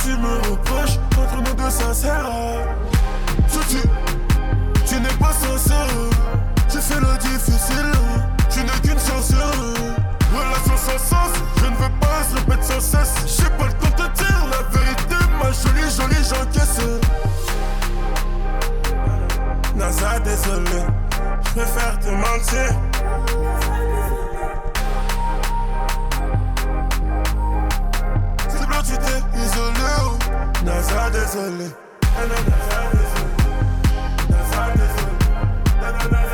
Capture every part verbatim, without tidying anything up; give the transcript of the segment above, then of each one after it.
tu me reproches, entre nous deux ça sert à. Tu, tu, tu n'es pas sincère. Tu fais le difficile, tu n'es qu'une sorcière. Relation sans sens, je ne veux pas se répéter sans cesse. J'ai pas le temps de te dire la vérité, ma jolie, jolie, j'encaisse. NASA, désolé, je préfère te mentir. C'est blanc, tu t'es isolé, oh. NASA, désolé. NASA, désolé. NASA, désolé. NASA, désolé.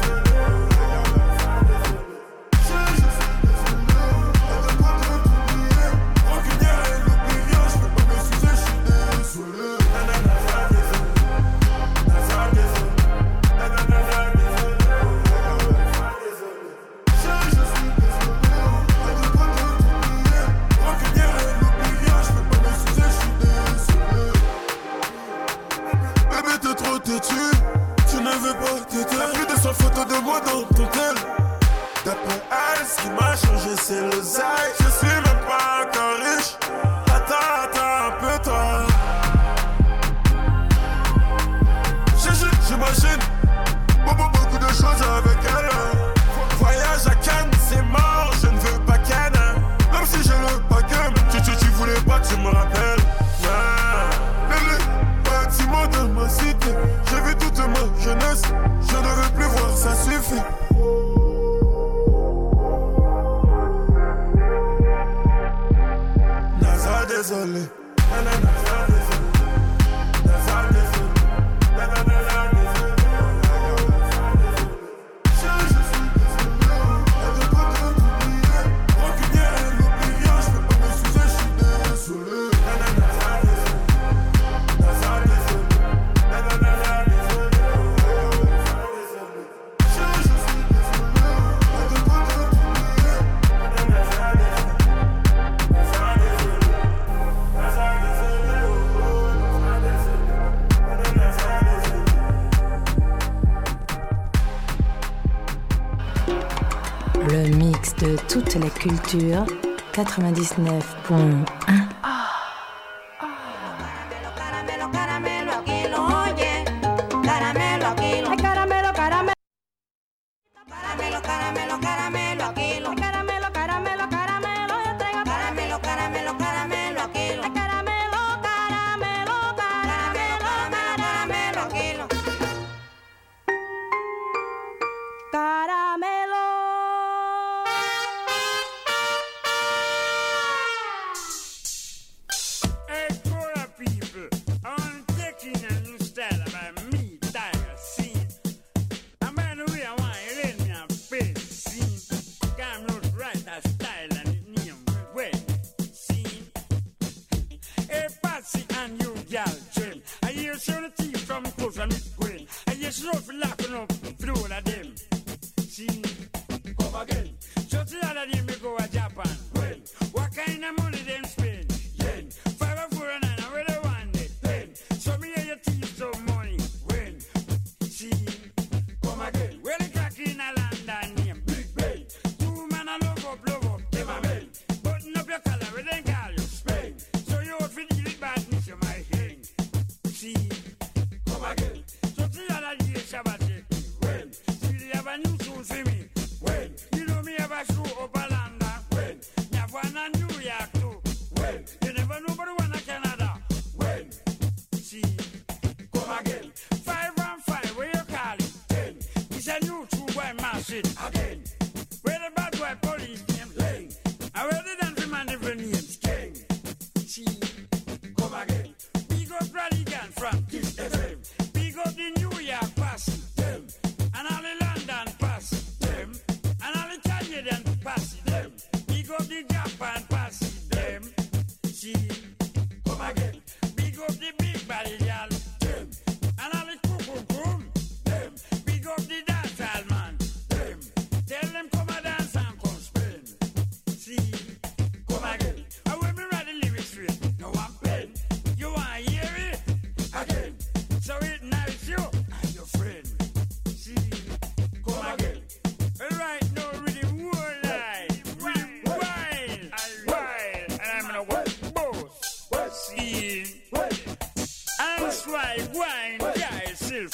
Tu ne veux pas t'aider. T'as plus de cent photos de moi dans ton tel. D'après elle, ce qui m'a changé c'est le zaï. Je suis même pas encore riche. Attends, attends un peu toi. J'imagine beaucoup, beaucoup de choses avec elle. Voyage à Cannes, c'est mort, je ne veux pas Cannes. Même si j'ai le paquet, tu, tu, tu voulais pas que tu me rappelles. Nah. Les bâtiments de ma cité, j'ai vu toute ma jeunesse. Je ne veux plus voir, ça suffit. NASA, désolé. NASA, désolé. NASA, désolé. NASA, désolé. Le mix de toute la culture, quatre-vingt-dix-neuf point un. See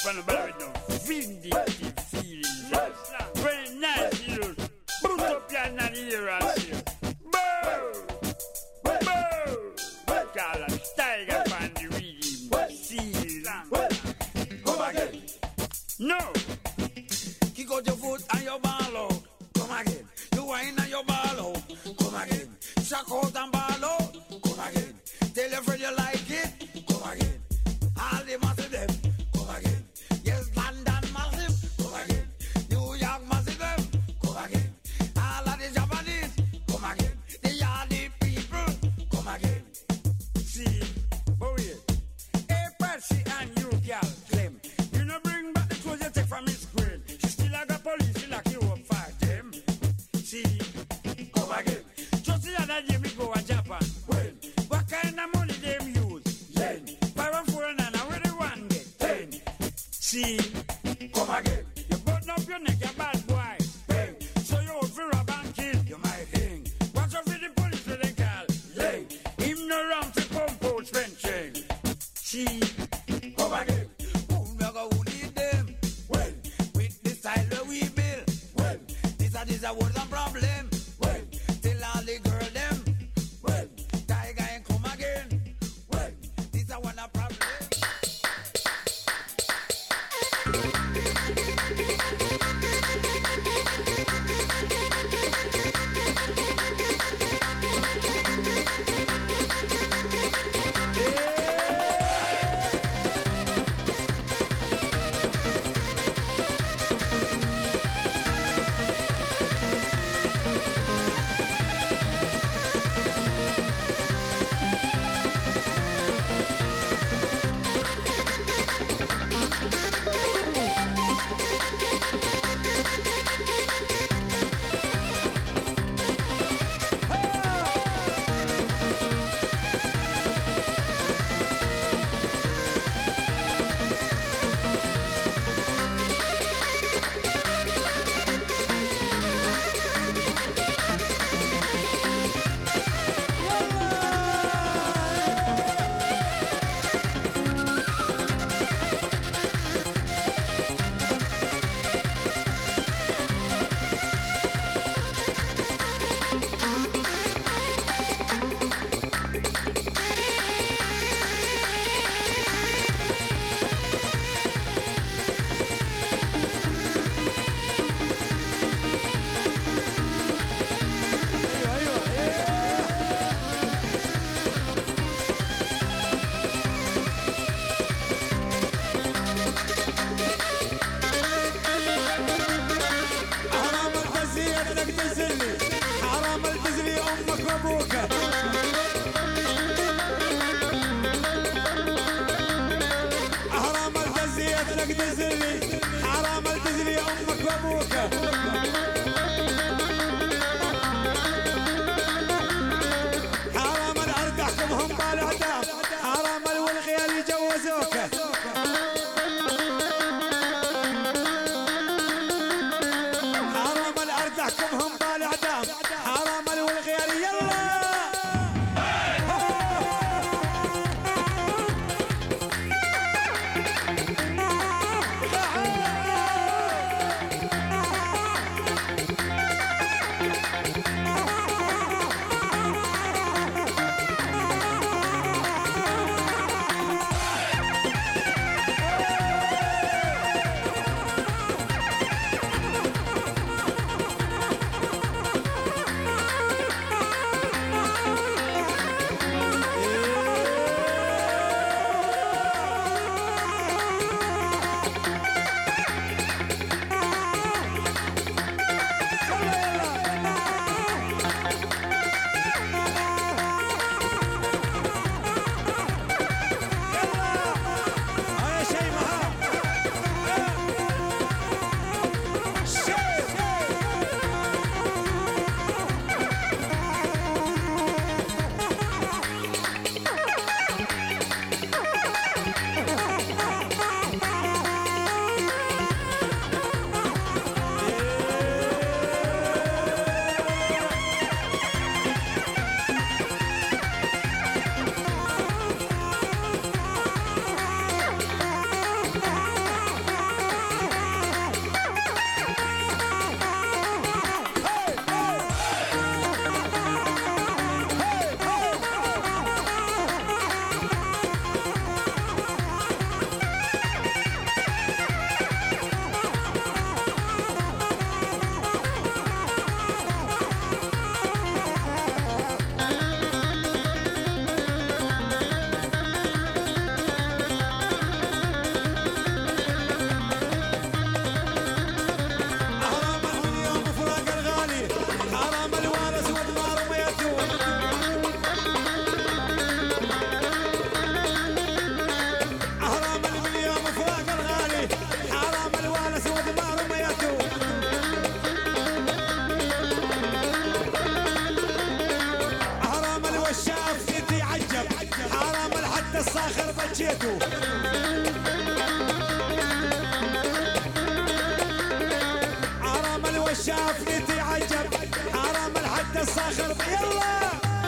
from the bottom with no vindictive feelings. Very nice, you know. Boot up your nanny here and see. Boom! Boom! Call a tiger from the rhythm. See, come again. No! Kick out your foot and your ball out. Come again. You whine and your ball out. Come again. Shock out and ball out. Come again. Tell your friend you like it. Come again. All the matter them. Come again. Yes, like الصاخر بجيتو عرامل والشافني تعجب عرامل حتى الصاخر يلا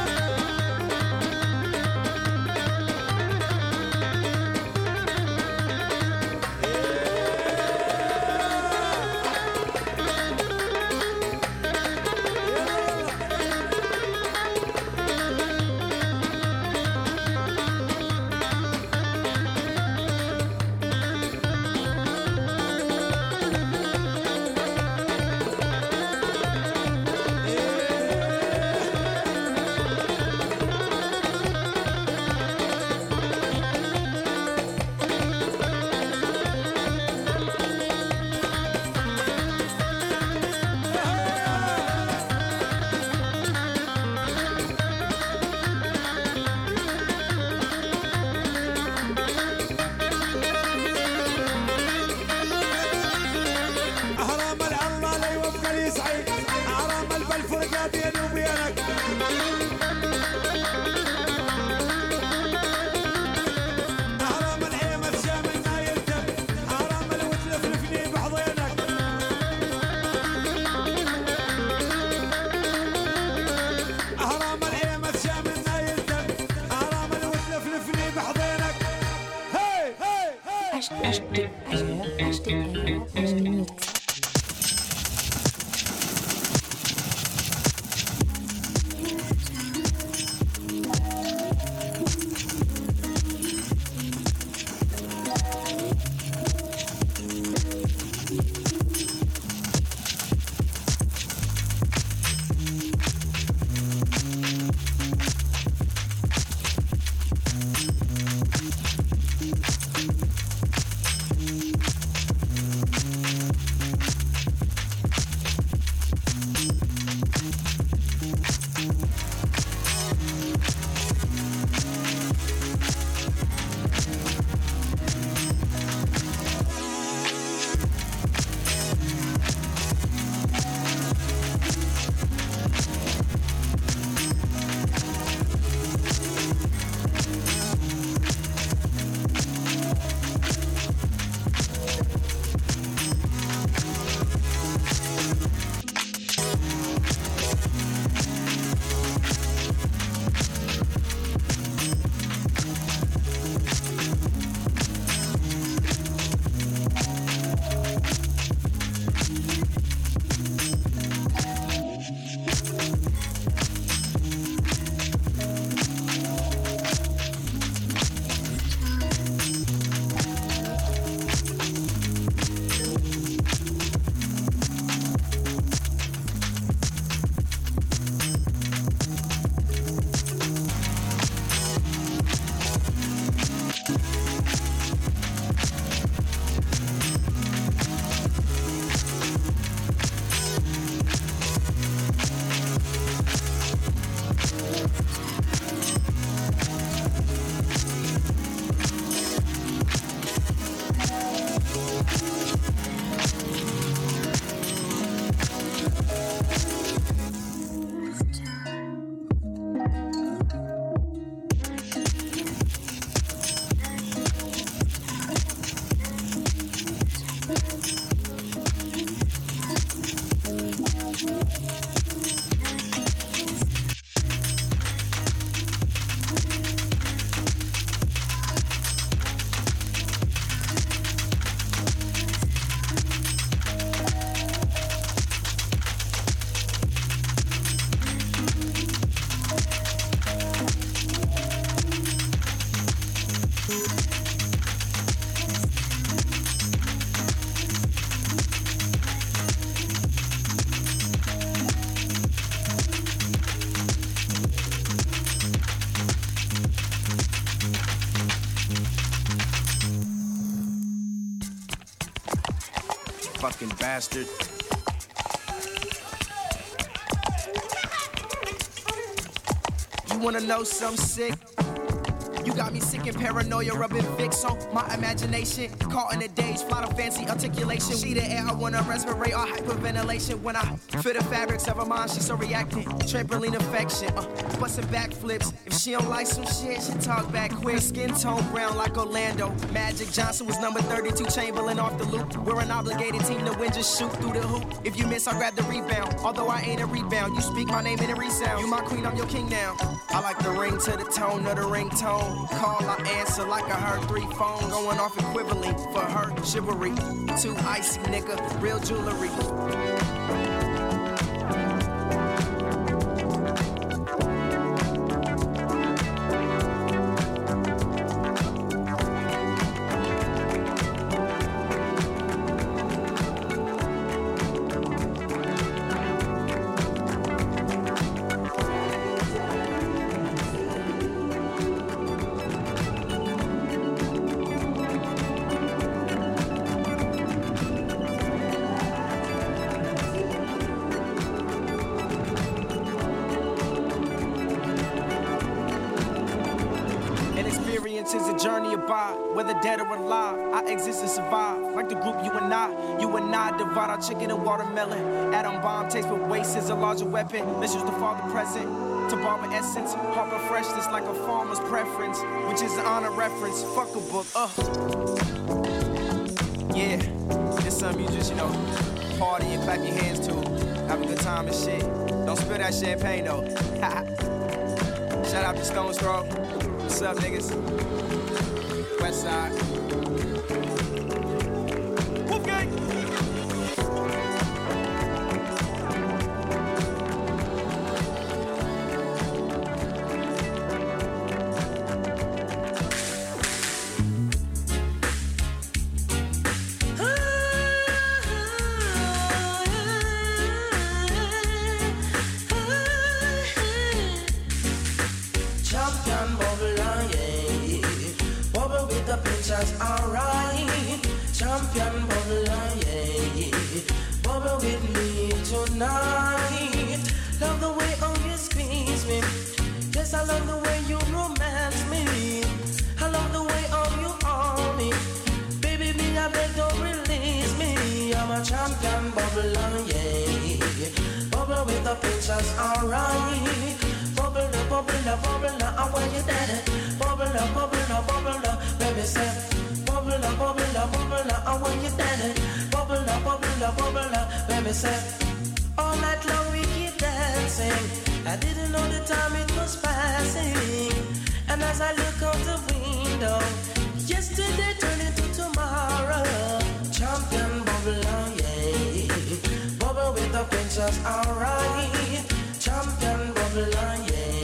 fucking bastard. You wanna know something sick? You got me sick and paranoia, rubbing Vicks on my imagination. Caught in a daze, fly to fancy articulation. She the air, I wanna respirate or hyperventilation. When I feel the fabrics of her mind, she's so reactive. Trampoline affection, uh, busting backflips. If she don't like some shit, she talk back quick. Skin tone brown like Orlando. Magic Johnson was number thirty-two, Chamberlain off the loop. We're an obligated team to win, just shoot through the hoop. If you miss, I'll grab the rebound. Although I ain't a rebound, you speak my name in a resound. You my queen, I'm your king now. I like the ring to the tone of the ringtone. Call, I answer like I heard three phones. Going off equivalent for her chivalry. Too icy, nigga, real jewelry. Is a journey about whether dead or alive. I exist and survive like the group you and I. You and I divide our chicken and watermelon. Atom bomb takes with waste is a larger weapon. Let's use the father present to barber essence. Harbor freshness like a farmer's preference, which is an honor reference. Fuck a book, uh. Yeah, this something you just, you know, party and clap your hands to. Have a good time and shit. Don't spill that champagne though. Shout out to Stone's Throw. What's up, niggas? West Side. Wolfgang! Alright, champion bubble, yeah. Bubble with me tonight. Love the way oh you squeeze me. Yes, I love the way you romance me. I love the way oh you own me. Baby, me, I beg don't release me. I'm a champion bubble, yeah. Bubble with the pictures, alright. Bubble, bubble, bubble, I want you dead. Bubble, bubble, bubble, baby, say. Bubble, bubble, bubble, I want you dead. Bubble, bubble, bubble, baby, say. All night long we keep dancing. I didn't know the time it was passing. And as I look out the window, yesterday turned into tomorrow. Champion bubble, yeah. Bubble with the pictures, alright. Champion bubble, yeah.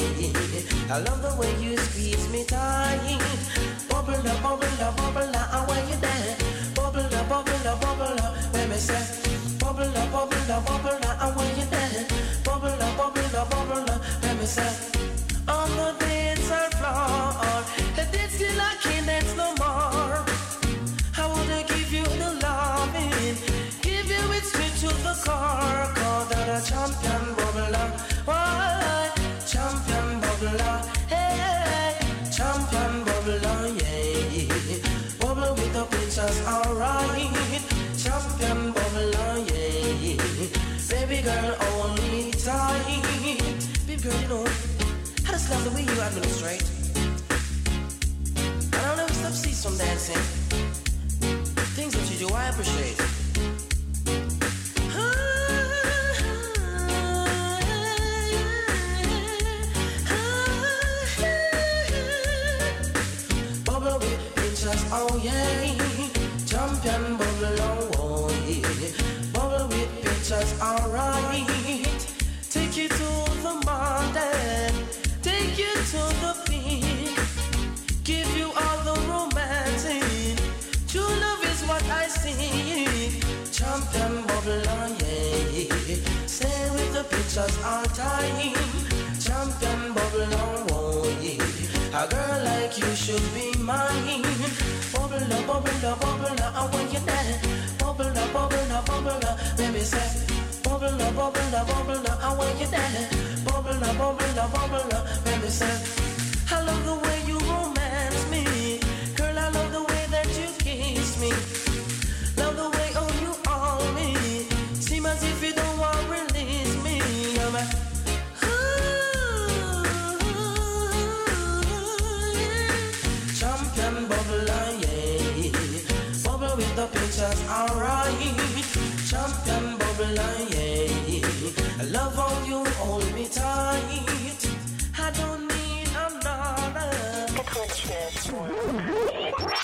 I love the way you squeeze me tight. Bubble, bubble, bubble, I want you there. Bubble, bubble, bubble, let me say. Bubble, bubble, bubble, I want you there. Bubble, bubble, bubble, let me say. On the dance floor, the dance still I can't dance no more. I wanna give you the loving, give you it straight to the core. Call that a champion bubbler, why? Champion bubbler, hey, champion bubbler, yeah. Bubble with the pictures, alright. Champion bubbler, yeah. Baby girl, only tight. Baby girl, you know, I just love the way you administrate. I don't ever stop cease from dancing. Things that you do, I appreciate. Bubble with pictures, oh yeah. Champion bubble, oh yeah. Bubble with pictures, alright. Take you to the mountain, take you to the peak, give you all the romancing. True love is what I see. Champion bubble, yeah. Stay with the pictures all time. Champion bubble, oh yeah. A girl like you should be mine. Bubble, bubble, bubble, I want you there. Bubble, bubble, bubble, baby say. Bubble, bubble, bubble, I want you there. Bubble, bubble, bubble, baby say. I love the way you romance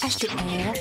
H T R.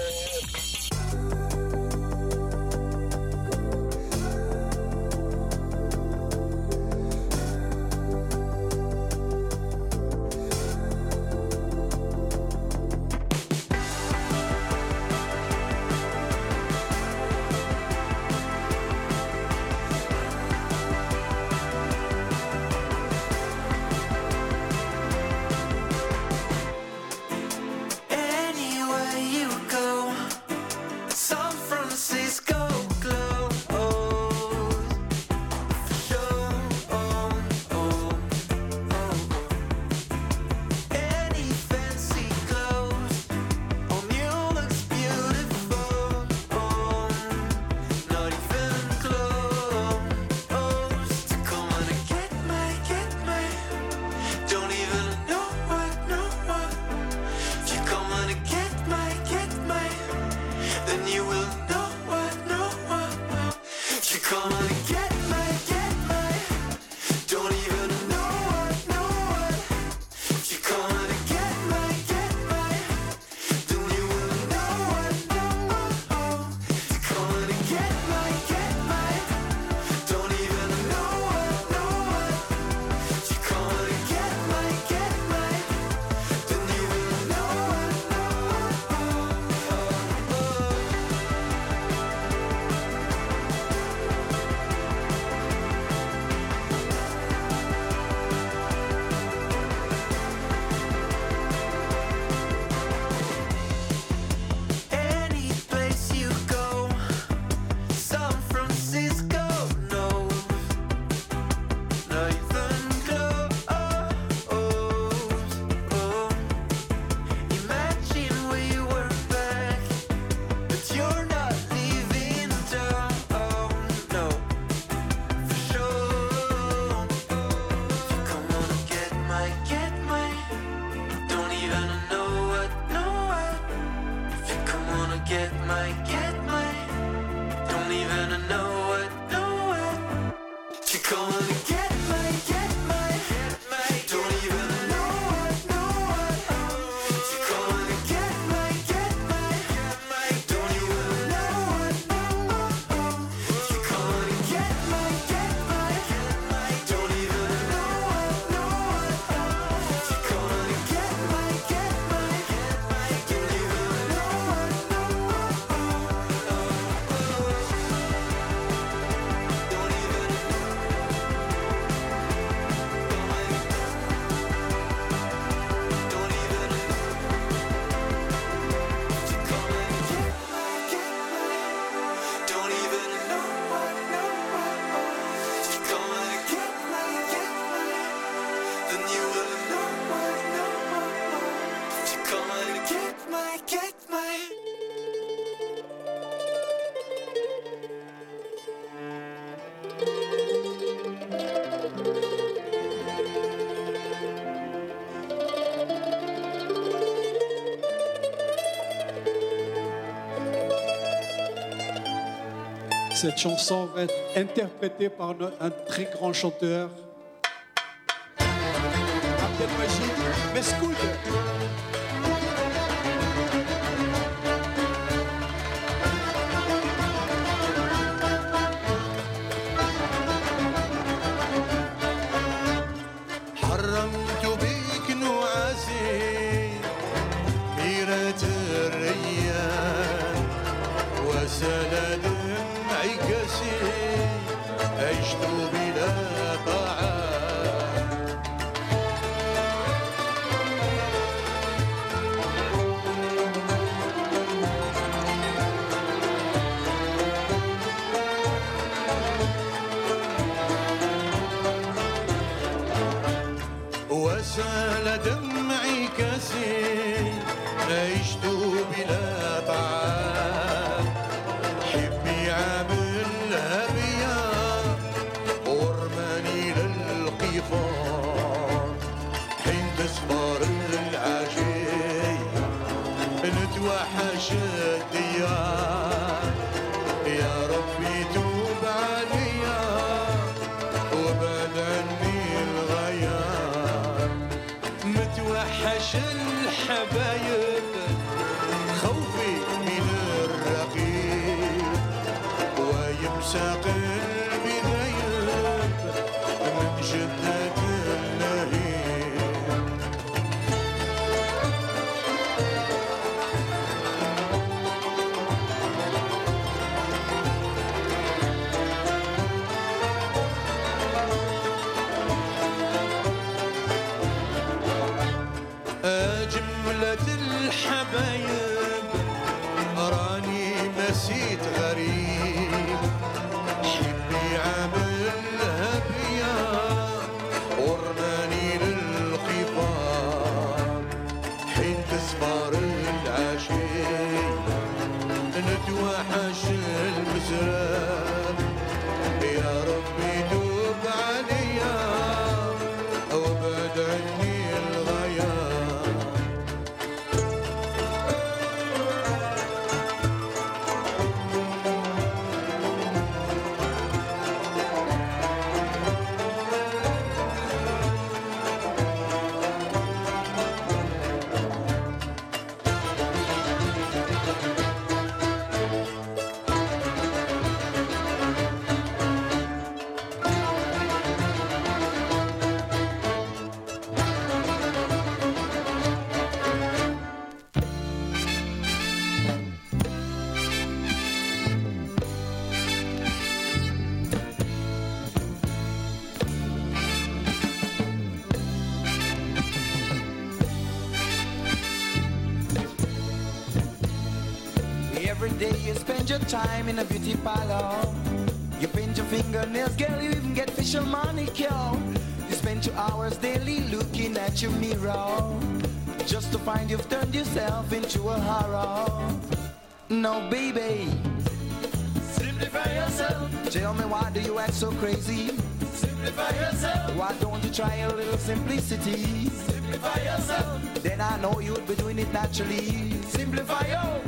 Cette chanson va être interprétée par un très grand chanteur, Abdelmajid Meskoud. وسال دمعي كاسي عشت بلا طعام حبي عاملها بيا ورماني للقيفان حين تصبر العشي نتوحش الديار يا ربي توب عليا وبعد عني الغيار متوحش الحبايب خوفي من الرقيب ويمسى قلبي ذيب من شدة اللهيب. جملة الحبايب راني مسيت غريب حبي عاملها بيا ورماني للخفار حين تسمر العشي نتوحش المسراب يا ربي توب عليا وابعد عني الغياب. Every day you spend your time in a beauty parlor. You paint your fingernails, girl, you even get facial manicure. You spend two hours daily looking at your mirror, just to find you've turned yourself into a horror. No, baby, simplify yourself. Tell me, why do you act so crazy? Simplify yourself. Why don't you try a little simplicity? Simplify yourself. Then I know you'd be doing it naturally. Simplify yourself.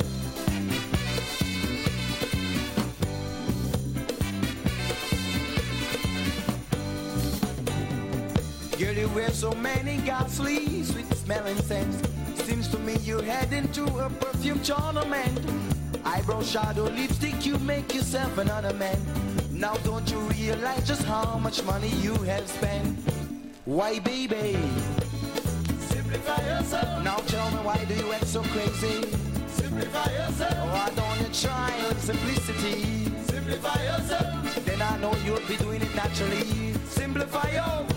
Girl, you wear so many ghastly sweet smelling scents. Seems to me you're heading to a perfume tournament. Eyebrow shadow, lipstick, you make yourself an ornament. Now don't you realize just how much money you have spent? Why, baby? Simplify yourself. Now tell me, why do you act so crazy? Simplify yourself. Why don't you try a little simplicity? Simplify yourself. Then I know you'll be doing it naturally. Simplify yourself.